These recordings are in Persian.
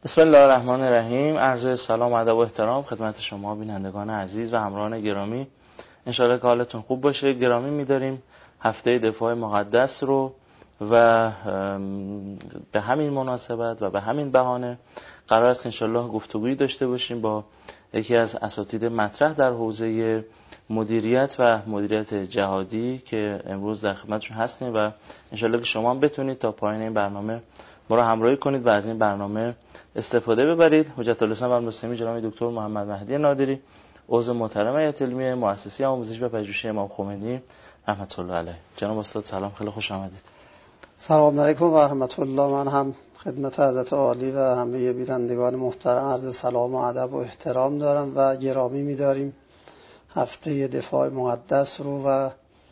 بسم الله الرحمن الرحیم. عرض سلام و ادب و احترام خدمت شما بینندگان عزیز و همراهان گرامی. انشالله که حالتون خوب باشه. گرامی می‌داریم هفته دفاع مقدس رو و به همین مناسبت و به همین بهانه قرار است که انشالله گفتگویی داشته باشیم با یکی از اساتید مطرح در حوزه مدیریت و مدیریت جهادی که امروز در خدمتشون هستیم و انشالله که شما هم بتونید تا پایان این برنامه ما را همراهی کنید و از این برنامه استفاده ببرید. حجت الاسلام و المسلمین جناب دکتر محمد مهدی نادری، عضو محترم هیئت علمیه مؤسسه آموزش و پژوهش امام خمینی رحمت الله علیه. جناب استاد سلام، خیلی خوش آمدید. سلام علیکم و رحمت الله. من هم خدمت حضرت عالی و همه بینندگان محترم عرض سلام و ادب و احترام دارم و گرامی می‌داریم هفته دفاع مقدس رو و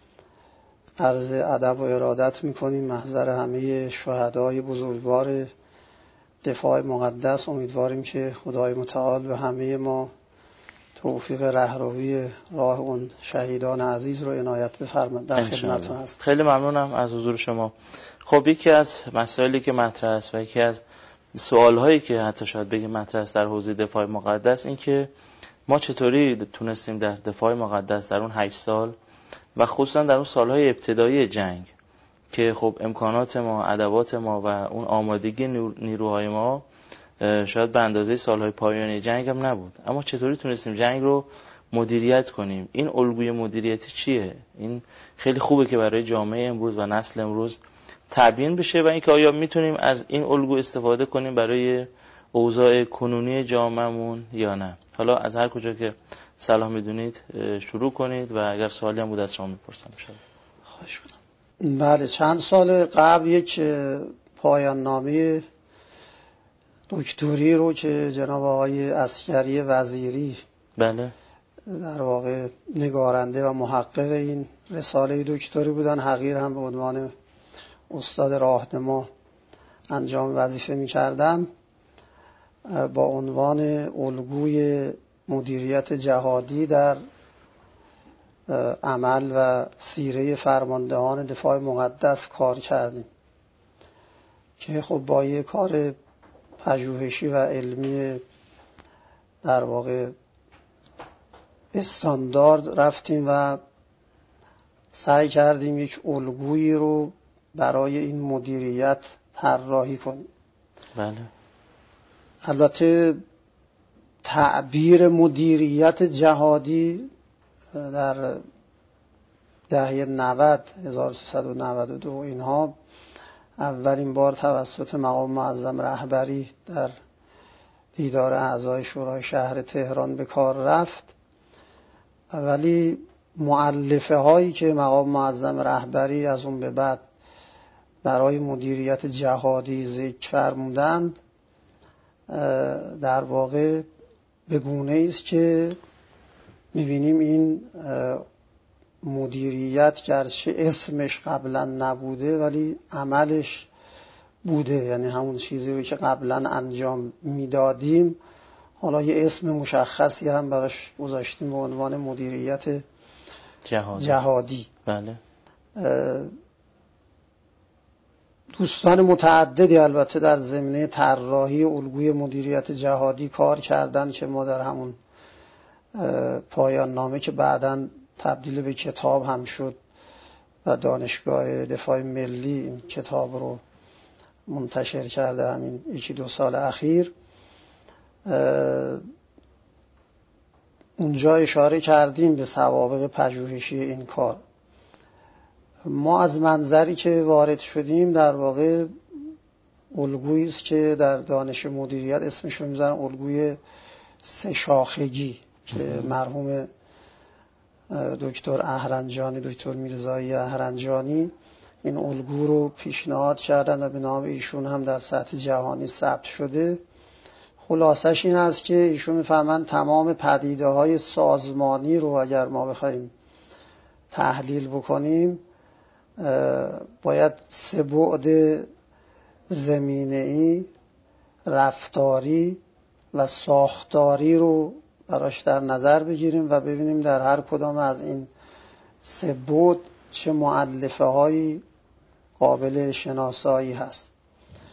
عرض ادب و ارادت می‌کنیم محضر همه شهدای بزرگوار دفاع مقدس. امیدواریم که خدای متعال به همه ما توفیق رهروی راه اون شهیدان عزیز رو عنایت بفرماید. در خدمتتون هستم. خیلی ممنونم از حضور شما. خب یکی از مسائلی که مطرح است و یکی از سوال‌هایی که حتی شاید بگیم مطرح است در حوزه دفاع مقدس این که ما چطوری تونستیم در دفاع مقدس در اون 8 سال و خصوصا در اون سالهای ابتدایی جنگ که خب امکانات ما، ادوات ما و اون آمادگی نیروهای ما شاید به اندازه سالهای پایانی جنگ هم نبود، اما چطوری تونستیم جنگ رو مدیریت کنیم؟ این الگوی مدیریتی چیه؟ این خیلی خوبه که برای جامعه امروز و نسل امروز تبیین بشه و اینکه آیا میتونیم از این الگو استفاده کنیم برای اوضاع کنونی جامعهمون یا نه. حالا از هر کجا که صلاح میدونید شروع کنید و اگر سوالی هم بود از شما میپرسم. خواهش کنم. بله، چند سال قبل یک پایان نامه دکتری رو که جناب آقای عسکری وزیری بله در واقع نگارنده و محقق این رساله دکتری بودن، حقیر هم به عنوان استاد راهنما انجام وظیفه می‌کردم، با عنوان الگوی مدیریت جهادی در عمل و سیره فرماندهان دفاع مقدس کار کردیم که خب با یه کار پژوهشی و علمی در واقع استاندارد رفتیم و سعی کردیم یک الگویی رو برای این مدیریت طراحی کنیم. بله. البته تعبیر مدیریت جهادی در دهه 90 1392 اینها اولین بار توسط مقام معظم رهبری در دیدار اعضای شورای شهر تهران به کار رفت، ولی مؤلفه هایی که مقام معظم رهبری از اون به بعد برای مدیریت جهادی ذکر فرمودند در واقع به گونه است که می‌بینیم این مدیریت گرچه اسمش قبلا نبوده ولی عملش بوده، یعنی همون چیزی رو که قبلا انجام میدادیم حالا یه اسم مشخصی هم براش گذاشتیم به عنوان مدیریت جهادی. بله. دوستان متعددی البته در زمینه طراحی الگوی مدیریت جهادی کار کردن که ما در همون پایان نامه که بعداً تبدیل به کتاب هم شد و دانشگاه دفاع ملی این کتاب رو منتشر کرده همین 1-2 سال اخیر، اونجا اشاره کردیم به سوابق پژوهشی این کار. ما از منظری که وارد شدیم در واقع الگویی است که در دانش مدیریت اسمش رو میذارن الگوی 3 شاخگی که مرحوم دکتر اهرنجانی، دکتر میرزایی اهرنجانی این الگو رو پیشنهاد کردن و به نام ایشون هم در سطح جهانی ثبت شده. خلاصش این است که ایشون میفرمایند تمام پدیده های سازمانی رو اگر ما بخوایم تحلیل بکنیم باید 3 بعد زمینه‌ای، رفتاری و ساختاری رو براش در نظر بگیریم و ببینیم در هر کدام از این 3 بعد چه مؤلفه هایی قابل شناسایی هست.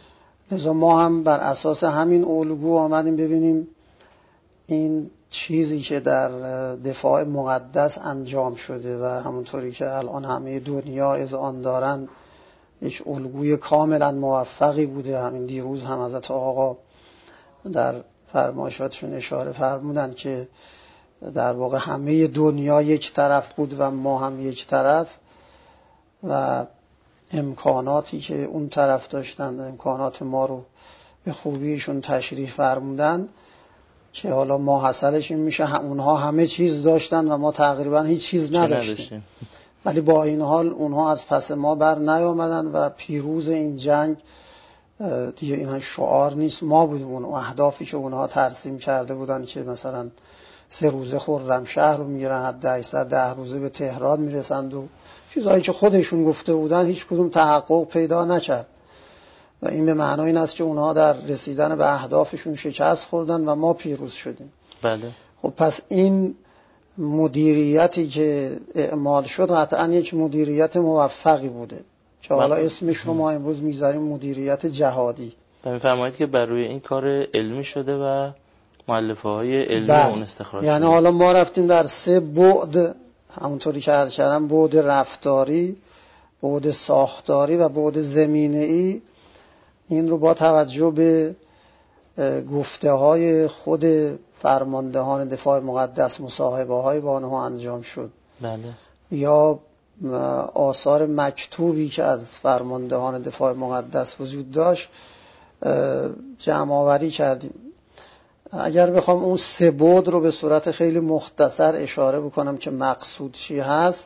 لذا ما هم بر اساس همین الگو آمدیم ببینیم این چیزی که در دفاع مقدس انجام شده و همونطوری که الان همه دنیا اذعان دارن یک الگوی کاملا موفقی بوده. همین دیروز هم حضرت آقا در فرمایشاتشون اشاره فرمودن که در واقع همه دنیا یک طرف بود و ما هم یک طرف و امکاناتی که اون طرف داشتن امکانات ما رو به خوبیشون تشریح فرمودن که حالا ما حاصلش این میشه اونها همه چیز داشتن و ما تقریبا هیچ چیز نداشتیم، ولی با این حال اونها از پس ما بر نیامدن و پیروز این جنگ دیگه اینها شعار نیست، ما بودیم اون اهدافی که اونها ترسیم کرده بودن که مثلا 3 روزه خرمشهر رو میگیرن، حد 10 روزه به تهران میرسند و چیزهایی که خودشون گفته بودن هیچ کدوم تحقق پیدا نکرد و این به معنای این است که اونها در رسیدن به اهدافشون شکست خوردن و ما پیروز شدیم. بله. خب پس این مدیریتی که اعمال شد قطعا یک مدیریت موفقی بوده که حالا اسمش رو ما امروز میذاریم مدیریت جهادی. می‌فرمایید که بر روی این کار علمی شده و مؤلفه های علمی اون استخراج یعنی شده. حالا ما رفتیم در 3 بعد، همونطوری که عرض کردم، بعد رفتاری، بعد ساختاری و بعد زمینه‌ای، این رو با توجه به گفته های خود فرماندهان دفاع مقدس مصاحبه های با آنها انجام شد. بله. یا آثار مکتوبی که از فرماندهان دفاع مقدس وجود داشت جمع آوری کردیم. اگر بخوام اون 3 بعد رو به صورت خیلی مختصر اشاره بکنم که مقصود چی هست،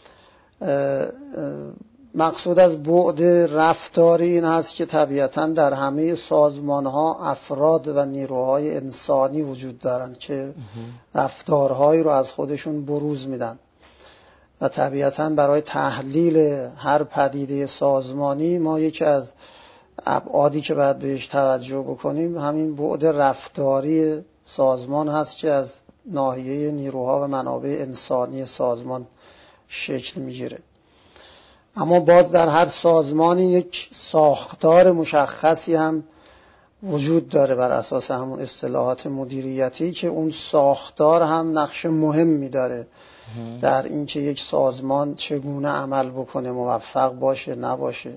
مقصود از بعد رفتاری این هست که طبیعتاً در همه سازمان‌ها افراد و نیروهای انسانی وجود دارند که رفتارهایی رو از خودشون بروز میدن و طبیعتاً برای تحلیل هر پدیده سازمانی ما یکی از ابعادی که باید بهش توجه بکنیم همین بعد رفتاری سازمان هست که از ناحیه نیروها و منابع انسانی سازمان شکل میگیره. اما باز در هر سازمانی یک ساختار مشخصی هم وجود داره بر اساس همون اصطلاحات مدیریتی که اون ساختار هم نقش مهمی داره در اینکه یک سازمان چگونه عمل بکنه، موفق باشه نباشه.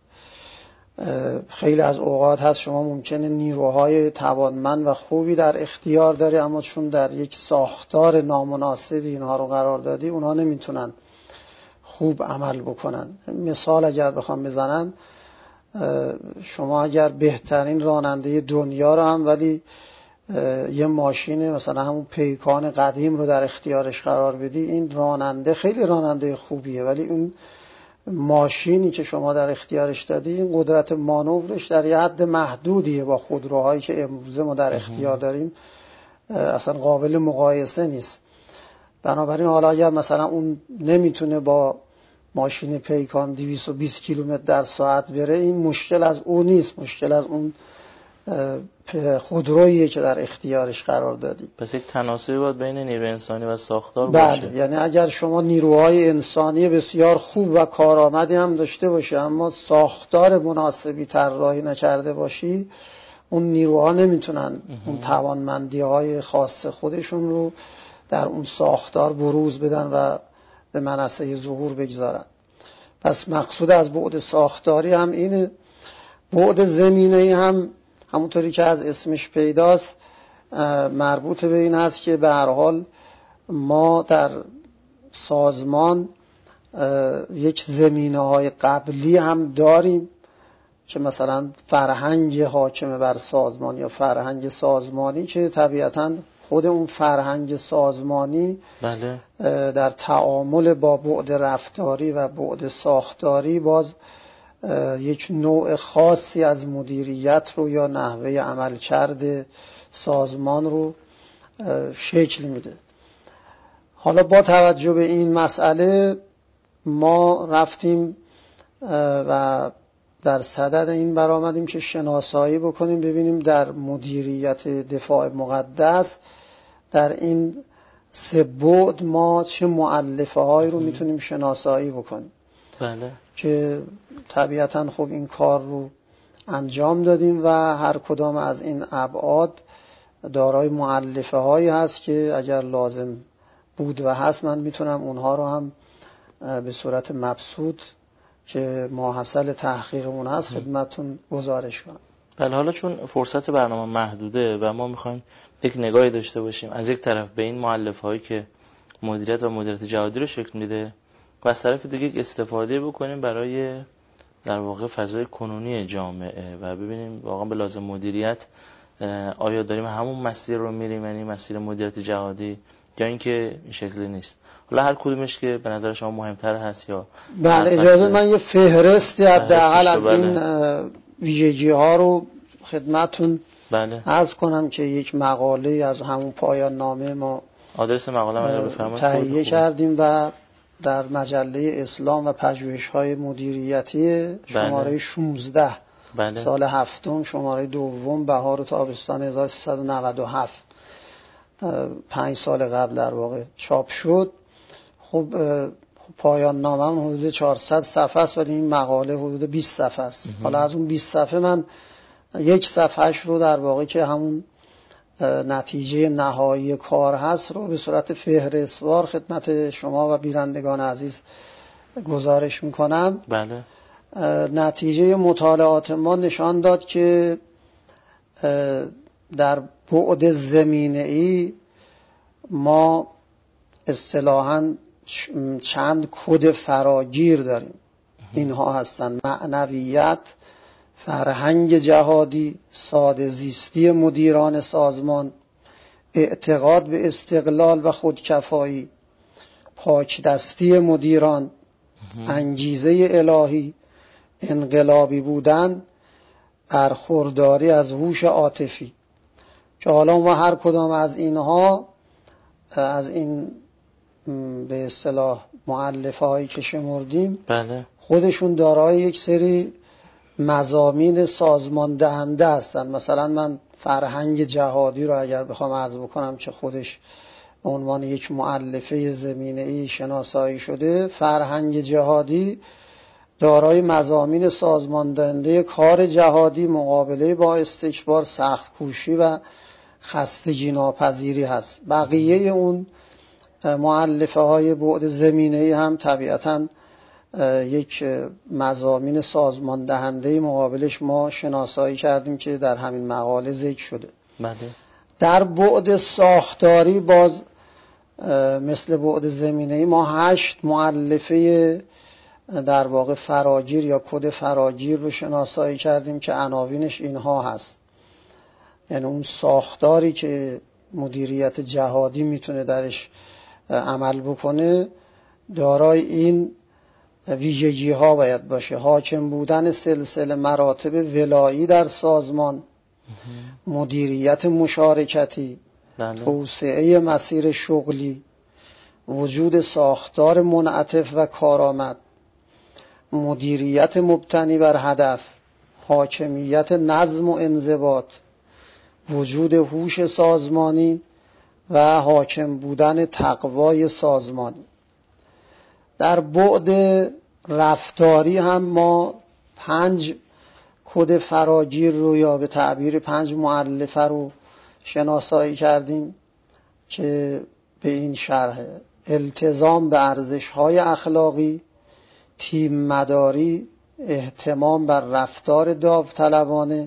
خیلی از اوقات هست شما ممکنه نیروهای توانمند و خوبی در اختیار داری اما چون در یک ساختار نامناسبی اینها رو قرار دادی اونها نمیتونن خوب عمل بکنن. مثال اگر بخوام بزنم، شما اگر بهترین راننده دنیا رو هم ولی یه ماشین مثلا همون پیکان قدیم رو در اختیارش قرار بدی، این راننده خیلی راننده خوبیه ولی اون ماشینی که شما در اختیارش دادی این قدرت مانورش در یه حد محدودیه با خودروهایی که امروزه ما در اختیار داریم، اصلا قابل مقایسه نیست. بنابراین حالا اگر مثلا اون نمیتونه با ماشین پیکان 220 کیلومتر در ساعت بره، این مشکل از اون نیست، مشکل از اون خودرویی که در اختیارش قرار دادی. پس یک تناسبی باید بین نیروی انسانی و ساختار باشه. بله، یعنی اگر شما نیروهای انسانی بسیار خوب و کارآمدی هم داشته باشی اما ساختار مناسبی طراحی نکرده باشی، اون نیروها نمیتونن اون توانمندی‌های خاص خودشون رو در اون ساختار بروز بدن و به منصه ظهور بگذارن. پس مقصود از بعد ساختاری هم اینه. بعد زمینه‌ای هم همونطوری که از اسمش پیداست مربوط به این هست که به هر حال ما در سازمان یک زمینه‌های قبلی هم داریم که مثلا فرهنگ حاکم بر سازمان یا فرهنگ سازمانی که طبیعتاً خود اون فرهنگ سازمانی بله. در تعامل با بعد رفتاری و بعد ساختاری باز یک نوع خاصی از مدیریت رو یا نحوه عملکرد سازمان رو شکل میده. حالا با توجه به این مسئله ما رفتیم و در صدد این برآمدیم که شناسایی بکنیم ببینیم در مدیریت دفاع مقدس در این 3 بعد ما چه مؤلفه هایی رو میتونیم شناسایی بکنیم. بله. که طبیعتاً خب این کار رو انجام دادیم و هر کدام از این ابعاد دارای مؤلفه هایی هست که اگر لازم بود و هست من میتونم اونها رو هم به صورت مبسوط که ماحصل تحقیقمون هست خدمتتون گزارش کنم. بله، حالا چون فرصت برنامه محدوده و ما میخوایم یک نگاهی داشته باشیم از یک طرف به این مؤلفه هایی که مدیریت و مدیریت جهادی رو شکل میده و از طرف دیگه یک استفاده بکنیم برای در واقع فضای کنونی جامعه و ببینیم واقعا به لازم مدیریت آیا داریم همون مسیر رو میریم، یعنی مسیر مدیریت جهادی، یا اینکه این شکلی نیست. حالا هر کدومش که به نظر شما مهمتر هست یا بله اجازه من یه فهرستی حداقل از این ویژگی ها رو خدمتتون عرض کنم که یک مقاله از همون پایان نامه ما آدرس مقاله رو بفرمایید تهیه کردیم و در مجله اسلام و پژوهش‌های مدیریتی شماره 16 سال هفتم شماره دوم بهار و تابستان 1397 5 سال قبل در واقع چاپ شد. خب پایان نامم حدود 400 صفحه است ولی این مقاله حدود 20 صفحه است. حالا از اون 20 صفحه من یک صفحهش رو در واقع که همون نتیجه نهایی کار هست رو به صورت فهرستوار خدمت شما و بینندگان عزیز گزارش میکنم. بله. نتیجه مطالعات ما نشان داد که در بعد زمینه‌ای ما اصطلاحاً چند کد فراگیر داریم. اینها هستند: معنویت، فرهنگ جهادی، ساده زیستی مدیران سازمان، اعتقاد به استقلال و خودکفایی، پاکدستی مدیران، انگیزه الهی، انقلابی بودن، برخورداری از هوش عاطفی. که حالا ما هر کدام از اینها از این به اصطلاح مؤلفه هایی که شمردیم بله. خودشون دارای یک سری مضامین سازمان دهنده هستن. مثلا من فرهنگ جهادی رو اگر بخوام عرض بکنم که خودش به عنوان یک مؤلفه زمینه‌ای شناسایی شده، فرهنگ جهادی دارای مضامین سازمان دهنده کار جهادی، مقابله با استکبار، سخت‌کوشی و خستگی ناپذیری هست. بقیه اون مؤلفه های بعد زمینه‌ای هم طبیعتاً یک مضامین سازمان دهنده مقابلش ما شناسایی کردیم که در همین مقاله ذکر شده. بله. در بعد ساختاری باز مثل بعد زمینه‌ای ما 8 مؤلفه در واقع فراگیر یا کد فراگیر رو شناسایی کردیم که عناوینش اینها هست. یعنی اون ساختاری که مدیریت جهادی میتونه درش عمل بکنه دارای این ویژگی ها باید باشه: حاکم بودن سلسله مراتب ولایی در سازمان، مدیریت مشارکتی، توسعه مسیر شغلی، وجود ساختار منعطف و کارآمد، مدیریت مبتنی بر هدف، حاکمیت نظم و انضباط، وجود هوش سازمانی و حاکم بودن تقوای سازمانی. در بعد رفتاری هم ما 5 کد فراگیر رو یا به تعبیر 5 مؤلفه رو شناسایی کردیم که به این شرح: التزام به ارزش‌های اخلاقی، تیم مداری، اهتمام بر رفتار داوطلبانه،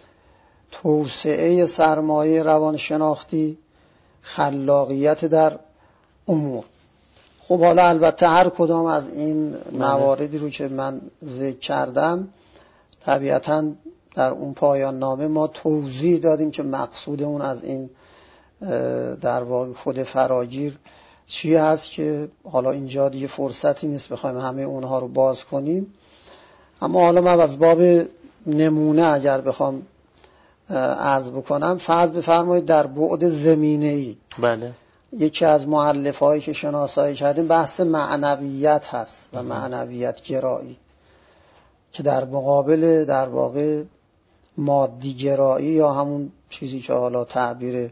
توسعه سرمایه روانشناختی، خلاقیت در امور. خب حالا البته هر کدام از این مواردی رو که من ذکر کردم طبیعتاً در اون پایان نامه ما توضیح دادیم که مقصود اون از این در واقع کد فراگیر چی هست که حالا اینجا دیگه فرصتی نیست بخوایم همه اونها رو باز کنیم. اما حالا من از باب نمونه اگر بخوام عرض بکنم، فرض بفرمایید در بعد زمینه‌ای بله یکی از مؤلفه‌هایی که شناسایی کردیم بحث معنویت هست و معنویت گرایی که در مقابل در واقع مادی گرایی یا همون چیزی که حالا تعبیر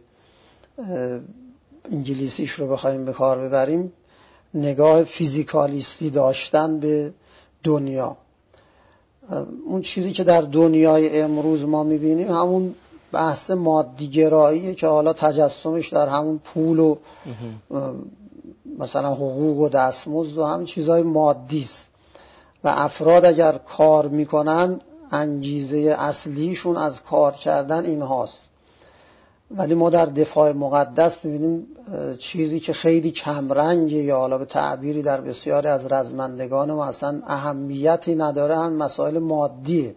انگلیسیش رو بخوایم به کار ببریم نگاه فیزیکالیستی داشتن به دنیا. اون چیزی که در دنیای امروز ما میبینیم همون بحث مادیگراییه که حالا تجسمش در همون پول و مثلا حقوق و دستمزد و همین چیزهای مادی است و افراد اگر کار میکنن انگیزه اصلیشون از کار کردن این هاست. ولی ما در دفاع مقدس میبینیم چیزی که خیلی کمرنگه یا حالا به تعبیری در بسیاری از رزمندگان ما اصلا اهمیتی نداره، هم مسائل مادیه.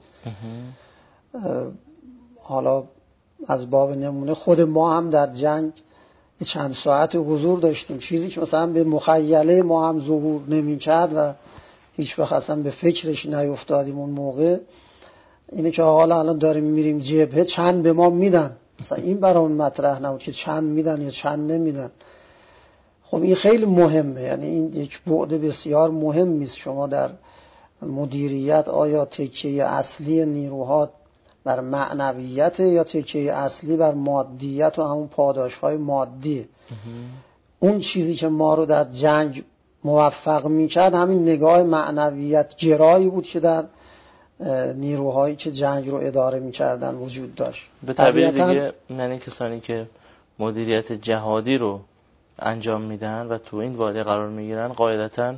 حالا از باب نمونه خود ما هم در جنگ چند ساعت حضور داشتیم، چیزی که مثلا به مخیله ما هم ظهور نمی کرد و هیچ وقت اصلا به فکرش نیفتادیم اون موقع، اینه که حالا الان داریم میریم جبهه چند به ما میدن، مثلا این برامون مطرح نبود که چند میدن یا چند نمیدن. خب این خیلی مهمه، یعنی این یک بعد بسیار مهمی است. شما در مدیریت آیا تکیه اصلی نیروها بر معنویت یا تکیه اصلی بر مادیت و همون پاداش‌های مادی؟ اون چیزی که ما رو در جنگ موفق می‌کرد همین نگاه معنویت گرایی بود که در نیروهایی که جنگ رو اداره می‌کردن وجود داشت. به تعبیر دیگه یعنی کسانی که مدیریت جهادی رو انجام میدن و تو این وادی قرار میگیرن قاعدتاً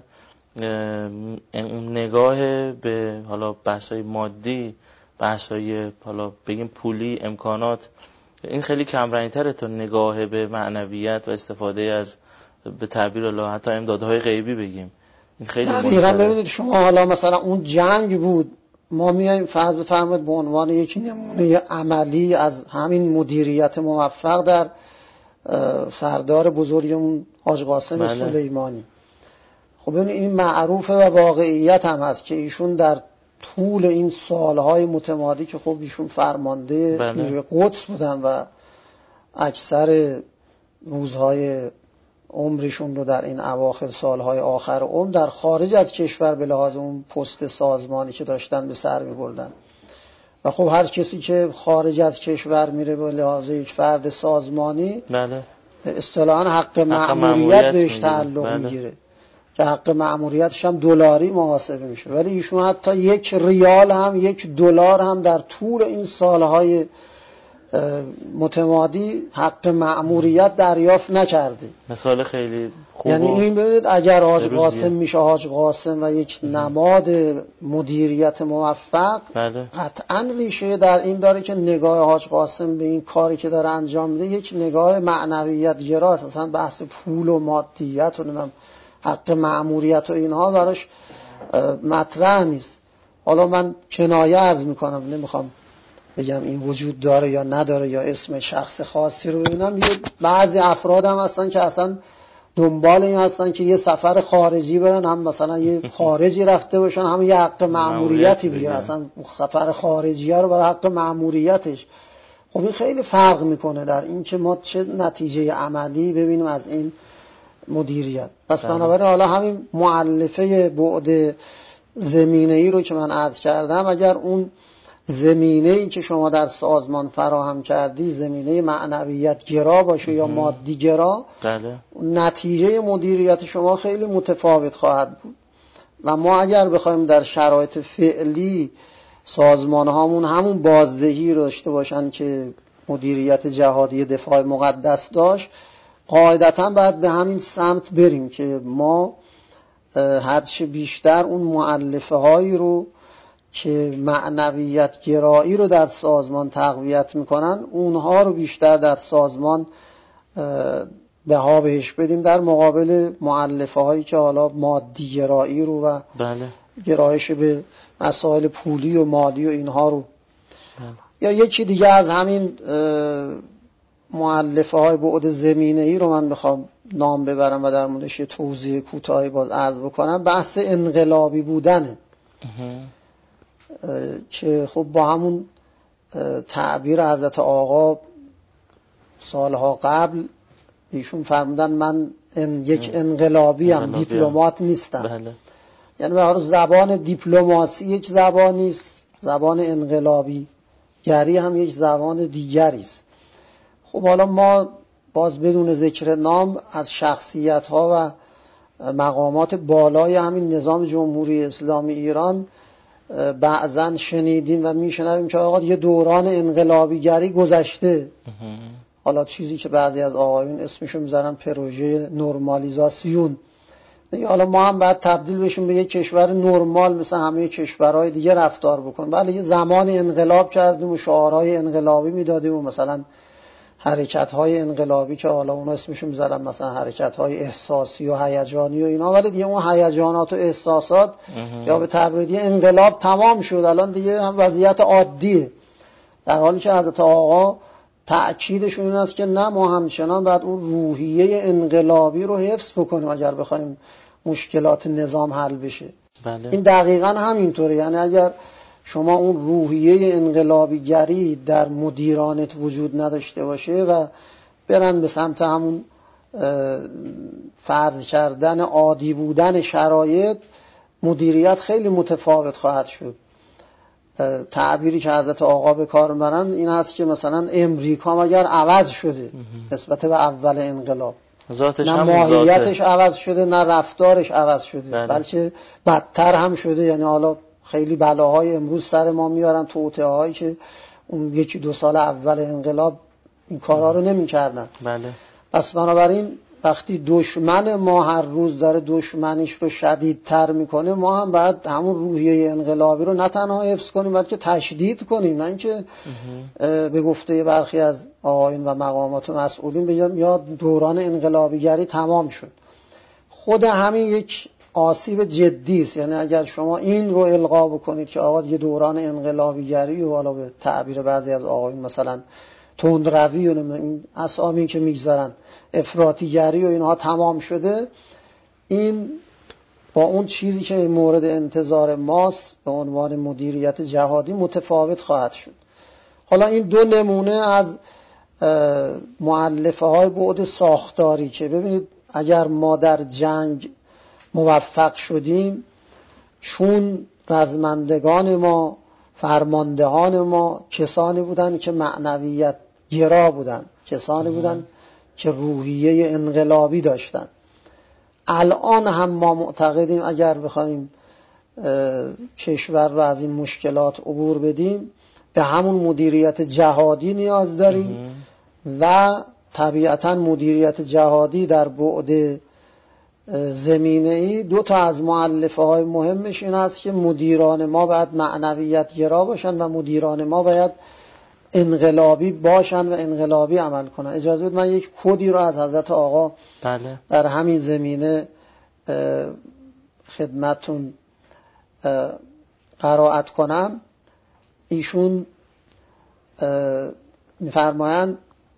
اون نگاه به حالا بحث‌های مادی، بحث‌های حالا بگیم پولی، امکانات، این خیلی کمرنگ‌تره تا نگاه به معنویت و استفاده از به تعبیر الله حتی امدادهای غیبی بگیم. این خیلی دقیقاً. ببینید شما حالا مثلا اون جنگ بود، ما میایم فرض بفرمایید به عنوان یک نمونه عملی از همین مدیریت موفق در سردار بزرگمون حاج قاسم سلیمانی. خب این معروفه و واقعیت هم هست که ایشون در طول این سالهای متمادی که خب ایشون فرمانده نیروی قدس بودن و اکثر روزهای عمرشون رو در این اواخر سالهای آخر عمر در خارج از کشور به لحاظ اون پست سازمانی که داشتن به سر می بردن. و خب هر کسی که خارج از کشور میره به لحاظ یک فرد سازمانی اصطلاحاً حق مأموریت بهش تعلق میگیره که حق مأموریتش هم دلاری محاسبه میشه، ولی ایشون حتی یک ریال هم یک دلار هم در طول این سالهای متمادی حق مأموریت دریافت نکرده. مثال خیلی خوب. یعنی این ببینید اگر حاج قاسم میشه حاج قاسم و یک نماد مدیریت موفق، قطعاً ریشه در این داره که نگاه حاج قاسم به این کاری که داره انجام میده یک نگاه معنویت گراست. اصلا بحث پول و مادیت و حق مأموریت و اینها براش مطرح نیست. حالا من کنایه عرض میکنم، نمیخوام بگم این وجود داره یا نداره یا اسم شخص خاصی رو ببینم. یه بعضی افراد هم هستن که اصلا دنبال این هستن که یه سفر خارجی برن، هم مثلا یه خارجی رفته باشن، هم یه حق مأموریتی بگیرن، اصلا سفر خارجی رو برای حق مأموریتش. خب این خیلی فرق میکنه در این که ما چه نتیجه عملی ببینیم از این مدیریت. پس بنابراین حالا همین مؤلفه بعد زمینه‌ای رو که من عرض کردم، اگر اون زمینه‌ای که شما در سازمان فراهم کردی زمینه معنویت گرا باشه یا مادی گرا، نتیجه مدیریت شما خیلی متفاوت خواهد بود. و ما اگر بخوایم در شرایط فعلی سازمان هامون همون بازدهی رو داشته باشن که مدیریت جهادی دفاع مقدس داشت، قاعدتاً باید به همین سمت بریم که ما هرچه بیشتر اون مؤلفه هایی رو که معنویت گرایی رو در سازمان تقویت میکنن اونها رو بیشتر در سازمان بها بهش بدیم، در مقابل مؤلفه هایی که حالا مادی گرایی رو و گرایش به مسائل پولی و مالی و اینها رو یا یکی دیگه از همین مؤلفه های بعد زمینه‌ای رو من بخوام نام ببرم و در موردش یه توضیح کوتاهی باز عرض بکنم، بحث انقلابی بودنه که خب با همون تعبیر حضرت آقا سالها قبل ایشون فرمودن من یک انقلابی هم دیپلمات نیستم. یعنی به هر زبان دیپلماسی یک زبانی است، زبان انقلابی گری هم یک زبان دیگری است. خب حالا ما باز بدون ذکر نام از شخصیت ها و مقامات بالای همین نظام جمهوری اسلامی ایران بعضن شنیدیم و میشنویم که آقا یه دوران انقلابیگری گذشته. حالا چیزی که بعضی از آقایون اسمشو میذارن پروژه نرمالیزاسیون. حالا ما هم باید تبدیل بشیم به یک کشور نرمال مثل همه کشورهای دیگه رفتار بکن. بله یه زمان انقلاب کردیم و شعارهای انقلابی میدادیم و مثلا حرکت‌های انقلابی که حالا اونا اسمشو میذارن مثلا حرکت‌های احساسی و هیجانی و اینا، ولی دیگه اون هیجانات و احساسات یا به تعبیر انقلاب تمام شد. الان دیگه هم وضعیت عادیه، در حالی که حضرت آقا تأکیدشون این است که نه، ما همچنان باید اون روحیه انقلابی رو حفظ بکنیم اگر بخوایم مشکلات نظام حل بشه. بله. این دقیقاً همینطوره. یعنی اگر شما اون روحیه انقلابیگری در مدیرانت وجود نداشته باشه و برن به سمت همون فرض کردن عادی بودن شرایط، مدیریت خیلی متفاوت خواهد شد. تعبیری که حضرت آقا به کار میبرن این هست که مثلا امریکا مگر عوض شده نسبت به اول انقلاب؟ نه ماهیتش عوض شده نه رفتارش عوض شده، بلکه بدتر هم شده. یعنی حالا خیلی بلاهای امروز سر ما میارن، توطئه‌هایی که اون 1-2 سال اول انقلاب این کارها رو نمی کردن. بله. پس بنابراین وقتی دشمن ما هر روز داره دشمنیش رو شدیدتر میکنه، ما هم باید همون روحیه انقلابی رو نه تنها حفظ کنیم بلکه تشدید کنیم، نه اینکه به گفته برخی از آقایون و مقامات مسئولین بگم یا دوران انقلابیگری تمام شد. خود همین یک آسیب جدی است. یعنی اگر شما این رو القا بکنید که آقا یه دوران انقلابیگری و حالا به تعبیر بعضی از آقایون مثلا تندروی و این اسامی که میگذارن افراطیگری و اینها تمام شده، این با اون چیزی که مورد انتظار ماست به عنوان مدیریت جهادی متفاوت خواهد شد. حالا این دو نمونه از مؤلفه های بعد ساختاری که ببینید اگر ما در جنگ موفق شدیم چون رزمندگان ما، فرماندهان ما کسانی بودند که معنویت گرا بودند، کسانی بودند که روحیه انقلابی داشتند. الان هم ما معتقدیم اگر بخوایم کشور رو از این مشکلات عبور بدیم به همون مدیریت جهادی نیاز داریم و طبیعتا مدیریت جهادی در بعد زمینه‌ای 2 تا از مؤلفه های مهمش این است که مدیران ما باید معنویت گرا باشن و مدیران ما باید انقلابی باشن و انقلابی عمل کنن. اجازه بدید من یک کدی رو از حضرت آقا بله. در همین زمینه خدمتون قرائت کنم. ایشون می‌فرمایند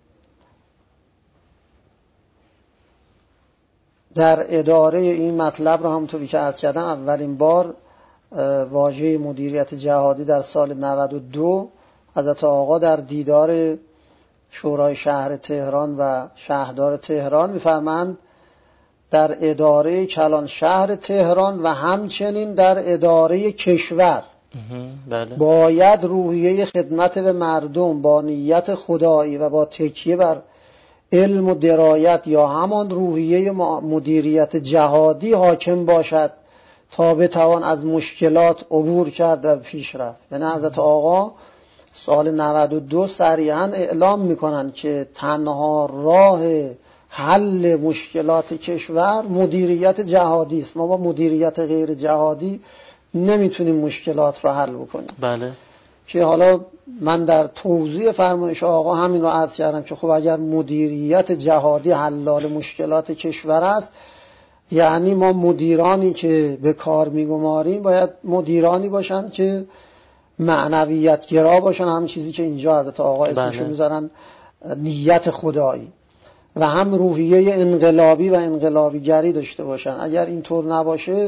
در اداره این مطلب رو همونطوری که عرض کردم اولین بار واژه مدیریت جهادی در سال 92 حضرت آقا در دیدار شورای شهر تهران و شهردار تهران می‌فرمایند در اداره کلان شهر تهران و همچنین در اداره کشور بله. باید روحیه خدمت به مردم با نیت خدایی و با تکیه بر علم و درایت یا همان روحیه مدیریت جهادی حاکم باشد تا بتوان از مشکلات عبور کرد و پیش رفت. یعنی حضرت آقا سال 92 صریحاً اعلام میکنن که تنها راه حل مشکلات کشور مدیریت جهادی است. ما با مدیریت غیر جهادی نمیتونیم مشکلات رو حل بکنیم. بله. که حالا من در توضیح فرمایش آقا همین رو عرض کردم که خب اگر مدیریت جهادی حلال مشکلات کشور است، یعنی ما مدیرانی که به کار میگماریم باید مدیرانی باشن که معنویت گرا باشن، هم چیزی که اینجا حضرت آقا اسمشو میذارن نیت خدایی، و هم روحیه انقلابی و انقلابیگری داشته باشن. اگر اینطور نباشه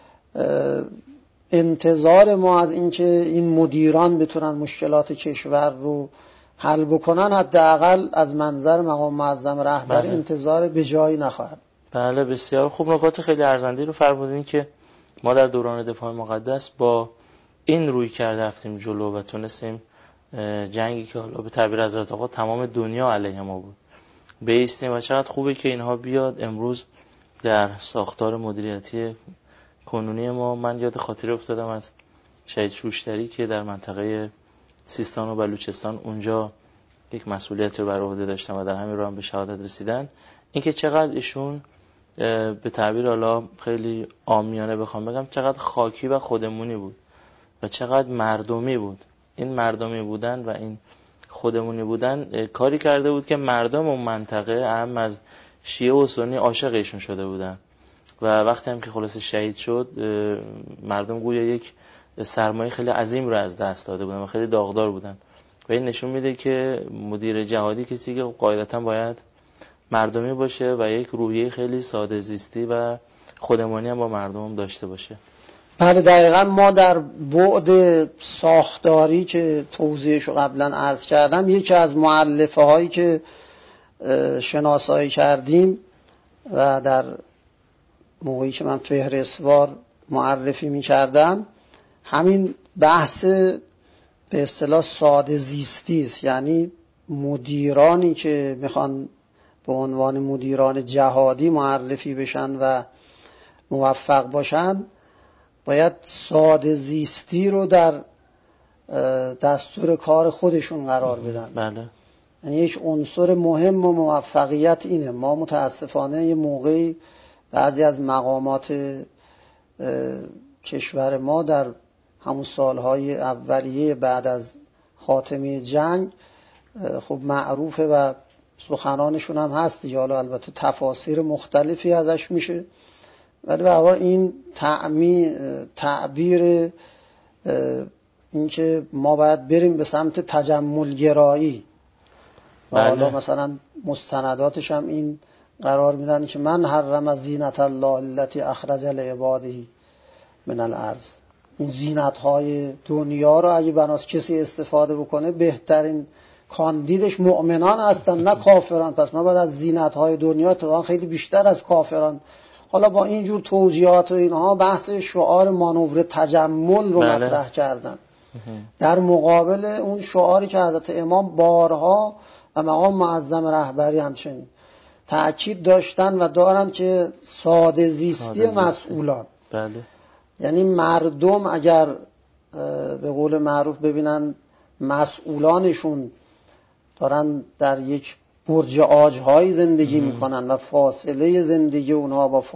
انتظار ما از اینکه این مدیران بتونن مشکلات کشور رو حل بکنن حداقل از منظر مقام معظم رهبری انتظار به جایی نخواهد. بله بسیار خوب، نکات خیلی ارزنده رو فرمودین که ما در دوران دفاع مقدس با این روی کرده رفتیم جلو و تونستیم جنگی که حالا به تعبیر حضرت آقا تمام دنیا علیه ما بود بایستیم و چقدر خوبه که اینها بیاد امروز در ساختار مدیریتی کنونی ما. من یاد خاطره افتادم از شهید شوشتری که در منطقه سیستان و بلوچستان اونجا یک مسئولیت رو بر عهده داشتن و در همین راه هم به شهادت رسیدن. اینکه چقدر ایشون به تعبیر حالا خیلی عامیانه بخوام بگم چقدر خاکی و خودمونی بود و چقدر مردمی بود. این مردمی بودن و این خودمونی بودن کاری کرده بود که مردم اون منطقه هم از شیعه و سنی عاشق ایشون شده بودن و وقتی هم که خلاص شهید شد مردم گویا یک سرمایه خیلی عظیم رو از دست داده بودن و خیلی داغدار بودن و این نشون میده که مدیر جهادی کسی که قاعدتا باید مردمی باشه و یک روحیه خیلی ساده زیستی و خودمانی هم با مردم داشته باشه. بله دقیقا ما در بعد ساختاری که توضیحشو قبلا عرض کردم یکی از مؤلفه هایی که شناسایی کردیم و در موقعی که من فهرستوار معرفی می کردم همین بحث به اصطلاح ساده زیستی است. یعنی مدیرانی که میخوان به عنوان مدیران جهادی معرفی بشن و موفق باشن باید ساده زیستی رو در دستور کار خودشون قرار بدن. بله. یعنی یک عنصر مهم و موفقیت اینه. ما متاسفانه یه موقعی بعضی از مقامات کشور ما در همون سالهای اولیه بعد از خاتمه جنگ خب معروفه و سخنانشون هم هست دیگه، حالا البته تفاسیر مختلفی ازش میشه، ولی به هر حال این تعبیر این که ما باید بریم به سمت تجمل گرایی و حالا مثلا مستنداتش هم این قرار میدن که من حرم زینت الله التي اخرج لعباده من الارض. این زینت های دنیا رو اگه بناس کسی استفاده بکنه بهترین کاندیدش مؤمنان هستن نه کافران، پس ما باید از زینت های دنیا تو خیلی بیشتر از کافران. حالا با اینجور توجیهات و اینها بحث شعار مانور تجمل رو مطرح کردن در مقابل اون شعاری که حضرت امام بارها و مقام معظم رهبری همچنین تأکید داشتن و دارن که ساده زیستی مسئولان. بله. یعنی مردم اگر به قول معروف ببینن مسئولانشون دارن در یک برج آج‌هایی زندگی میکنن و فاصله زندگی اونها با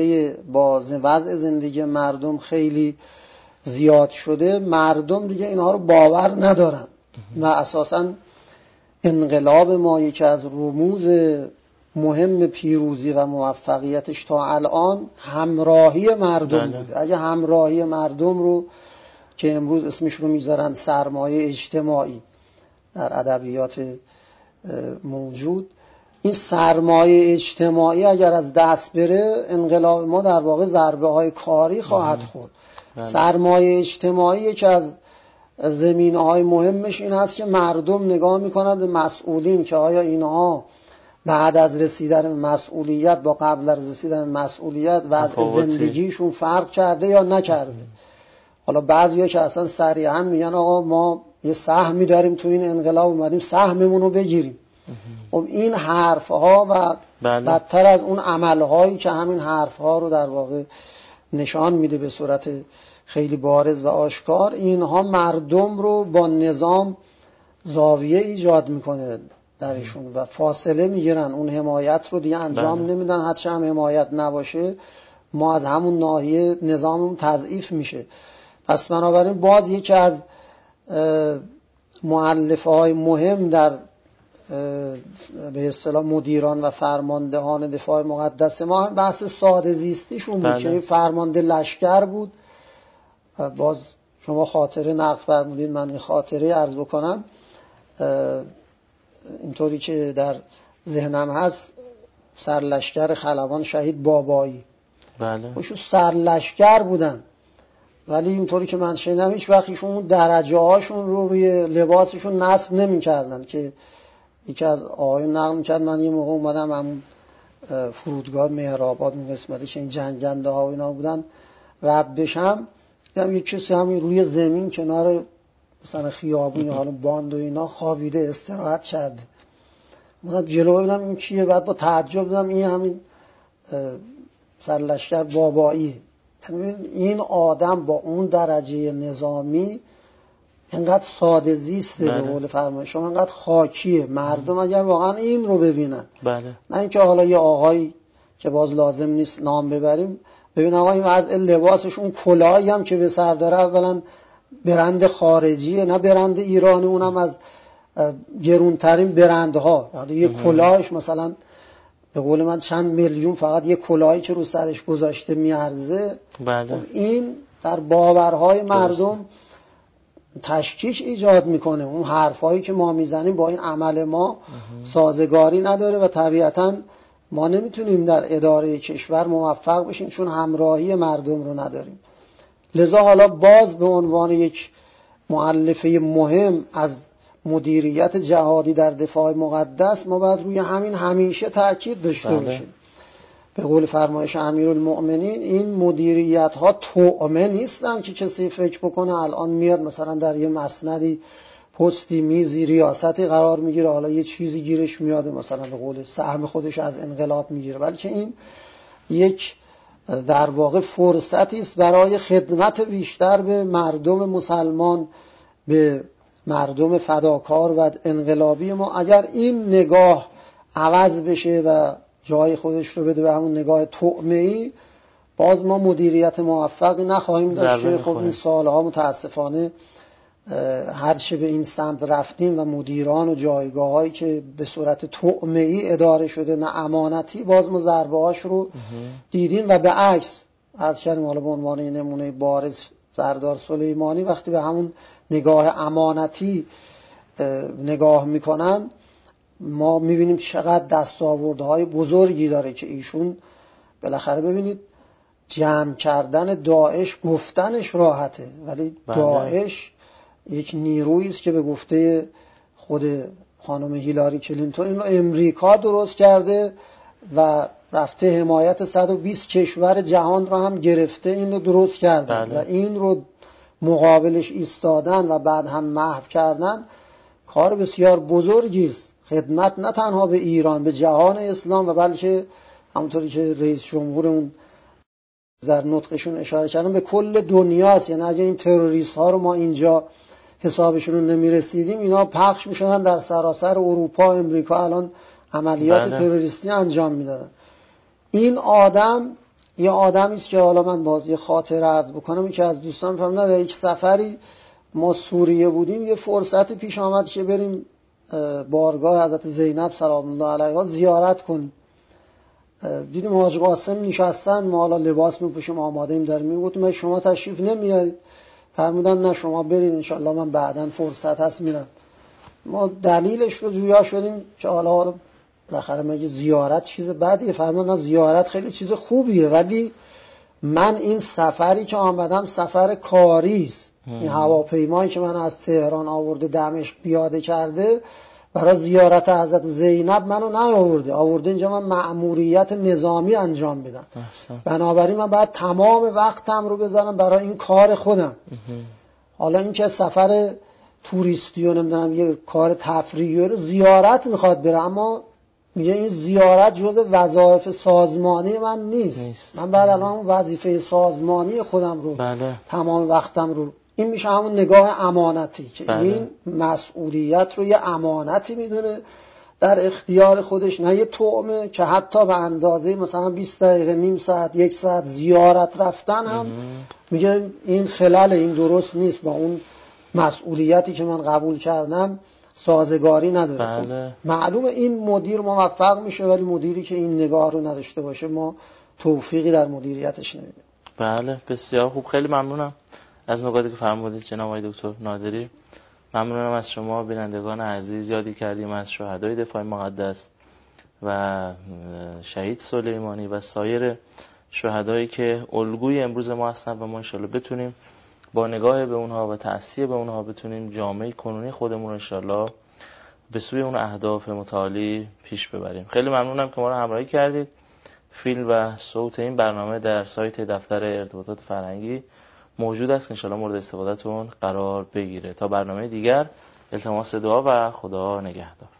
وضع زندگی مردم خیلی زیاد شده، مردم دیگه اینها رو باور ندارن و اساساً انقلاب ما یکی از رموز مهم پیروزی و موفقیتش تا الان همراهی مردم بوده. اگه همراهی مردم رو که امروز اسمش رو میذارن سرمایه اجتماعی در ادبیات موجود، این سرمایه اجتماعی اگر از دست بره انقلاب ما در واقع ضربه های کاری خواهد خورد. سرمایه اجتماعی که از زمینه های مهمش این هست که مردم نگاه میکنن به مسئولین که آیا اینها بعد از رسیدن به مسئولیت با قبل از رسیدن به مسئولیت وضع زندگیشون فرق کرده یا نکرده. حالا بعضیا که اصلا صریحا میگن آقا ما یه سهمی داریم تو این انقلاب اومدیم سهممون رو بگیریم. خب این حرفها و بدتر از اون عملهایی که همین حرفها رو در واقع نشان میده به صورت خیلی بارز و آشکار، اینها مردم رو با نظام زاویه ایجاد میکنه درشون و فاصله میگیرن، اون حمایت رو دیگه انجام نمیدن. هرچه هم حمایت نباشه ما از همون ناحیه نظاممون تضعیف میشه. پس بنابراین باز یکی از مؤلفه های مهم در به اصطلاح مدیران و فرماندهان دفاع مقدس ما هم بحث ساده زیستیشون بود که فرمانده لشکر بود. باز شما خاطره نقل فرمودین، من این خاطره عرض بکنم اینطوری که در ذهنم هست. سرلشکر خلبان شهید بابایی خوشو سرلشکر بودن، ولی اینطوری که من شنیدم هیچ وقت ایشون درجه هاشون رو روی لباسشون نصب نمی کردن که یکی از آقایون نقل میکرد من یه موقع اومدم هم فرودگاه مهرآباد اون قسمتی که این جنگنده ها و اینا بودن رد بشم، دیدم یک کسی همین روی زمین کنار مثلا خیابون یا حالا باند و اینا خوابیده استراحت کرده. اومدم جلو ببینم این کیه، بعد با تعجب دیدم این همین سرلشکر بابایی. این آدم با اون درجه نظامی انقدر ساده زیسته، به قول فرمایش شما انقدر خاکیه. مردم اگر واقعا این رو ببینن، نه اینکه حالا یه آقایی که باز لازم نیست نام ببریم، ببین آقا این از لباسش، اون کلاهی هم که به سر داره اولا برند خارجیه نه برند ایرانی، اونم از گرونترین برندها. یعنی یه کلاهش مثلا به قول من چند میلیون فقط یه کلاهی که رو سرش گذاشته میارزه. این در باورهای مردم تشکیک ایجاد میکنه. اون حرفایی که ما میزنیم با این عمل ما سازگاری نداره و طبیعتاً ما نمیتونیم در اداره کشور موفق بشیم چون همراهی مردم رو نداریم. لذا حالا باز به عنوان یک مؤلفه مهم از مدیریت جهادی در دفاع مقدس ما باید روی همین همیشه تأکید داشته باشیم. به قول فرمایش امیرالمؤمنین این مدیریت ها طعمه نیستن که کسی فکر بکنه الان میاد مثلا در یه مسندی پستی میزی ریاستی قرار میگیره، حالا یه چیزی گیرش میاده مثلا به قول سهم خودش از انقلاب میگیره، بلکه این یک در واقع فرصتی است برای خدمت بیشتر به مردم مسلمان، به مردم فداکار و انقلابی ما. اگر این نگاه عوض بشه و جای خودش رو بده به همون نگاه طعمه‌ای، باز ما مدیریت موفقی نخواهیم داشت که خب این سالها متاسفانه هرچه به این سمت رفتیم و مدیران و جایگاه هایی که به صورت طعمه‌ای اداره شده نه امانتی، باز ما ضربه هاش رو دیدیم. و به عکس از کردیم حالا به عنوان نمونه بارز سردار سلیمانی وقتی به همون نگاه امانتی نگاه میکنن ما میبینیم چقدر دستاوردهای بزرگی داره که ایشون بالاخره ببینید جمع کردن داعش گفتنش راحته، ولی داعش یک نیرویی است که به گفته خود خانم هیلاری کلینتون این رو امریکا درست کرده و رفته حمایت 120 کشور جهان رو هم گرفته این رو درست کردن و این رو مقابلش ایستادن و بعد هم محو کردن کار بسیار بزرگی است. خدمت نه تنها به ایران، به جهان اسلام و بلکه همونطوری که رئیس جمهور اون در نطقشون اشاره کردن به کل دنیاست. یعنی اگه این تروریست ها رو ما اینجا حسابشون رو نمیرسیدیم اینا پخش میشدن در سراسر اروپا، امریکا الان عملیات تروریستی انجام میدادن. این آدم یه آدمی است که حالا من باز یه خاطره عرض بکنم که از دوستان فهمیدن در یک سفری ما سوریه بودیم، یه فرصت پیش آمد که بریم بارگاه حضرت زینب سلام الله علیها زیارت کنیم. دیدیم حاج قاسم نشستن، ما حالا لباس میپوشیم آماده ایم داریم میگفتیم شما تشریف نمیارید؟ فرمودن نه شما برید انشالله من بعداً فرصت هست میرم. ما دلیلش رو جویا شدیم که حالا بالاخره مگه زیارت چیز بدیه؟ فرمودن نه زیارت خیلی چیز خوبیه، ولی من این سفری که آمدم سفر کاری است. این هواپیمایی که من از تهران آورده دمشق پیاده کرده برای زیارت حضرت زینب منو آورده اینجا من مأموریت نظامی انجام بدم، بنابراین من باید تمام وقتم رو بذارم برای این کار خودم. حالا این که سفر توریستی و نمیدونم یه کار تفریحی رو زیارت میخواد بره، اما میگه این زیارت جزء وظایف سازمانی من نیست. من بعد الان وظیفه سازمانی خودم رو تمام وقتم رو، این میشه همون نگاه امانتی که این مسئولیت رو یه امانتی میدونه در اختیار خودش، نه یه طعمه که حتی به اندازه مثلا 20 دقیقه نیم ساعت 1 ساعت زیارت رفتن هم میگه این خلل، این درست نیست، با اون مسئولیتی که من قبول کردم سازگاری نداره. خب معلومه این مدیر موفق میشه، ولی مدیری که این نگاه رو نداشته باشه ما توفیقی در مدیریتش نمیبینیم. بله بسیار خوب، خیلی ممنونم از نکاتی که فرمودید جناب آقای دکتر نادری. ممنونم از شما بینندگان عزیز. یادی کردیم از شهدای دفاع مقدس و شهید سلیمانی و سایر شهدایی که الگوی امروز ما هستن و ما انشالله بتونیم با نگاه به اونها و تأثیر به اونها بتونیم جامعه کنونی خودمون رو انشالله به سوی اون اهداف متعالی پیش ببریم. خیلی ممنونم که ما رو همراهی کردید. فیلم و صوت این برنامه در سایت دفتر ارتباطات فرهنگی موجود است که انشالله مورد استفادهتون قرار بگیره. تا برنامه دیگر التماس دعا و خدا نگهدار.